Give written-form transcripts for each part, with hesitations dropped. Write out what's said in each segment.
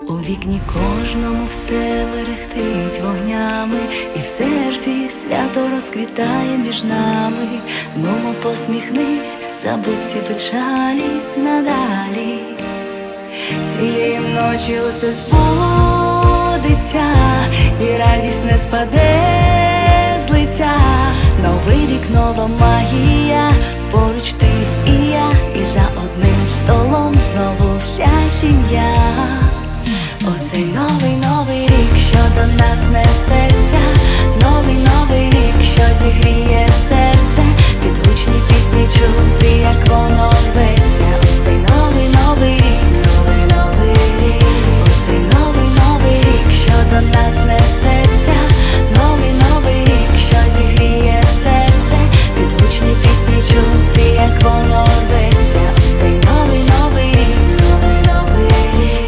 У вікні кожному все мерехтить вогнями, і в серці свято розквітає між нами. Нумо посміхнись, забудь всі печалі надалі. Цієї ночі усе збудеться, і радість не спаде з лиця. Новий рік, нова магія, поруч ти і я, і за одним столом знову вся сім'я. Оцей новий рік, що до нас несеться, новий рік, що зігріє серце, під гучні пісні чути, як воно рветься. Оцей новий рік, новий рік, оцей новий рік, що до нас несеться, новий рік, що зігріє серце, під гучні пісні чути, як воно рветься. Оцей новий рік, новий рік.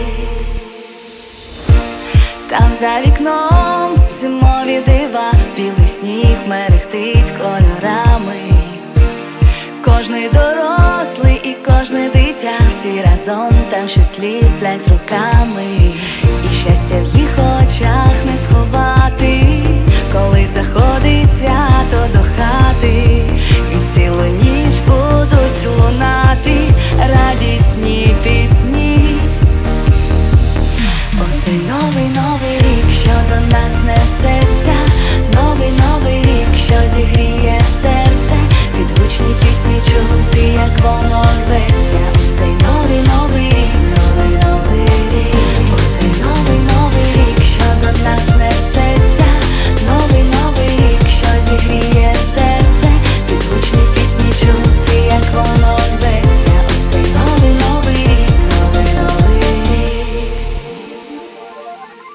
Там за вікном зимові дива, білий сніг мерехтить кольорами. Кожний дорослий і кожне дитя, всі разом там щось ліплять руками. І щастя в їх очах не сховати, коли заходить свято до хати. І цілу ніч будуть лунати радісні пісні.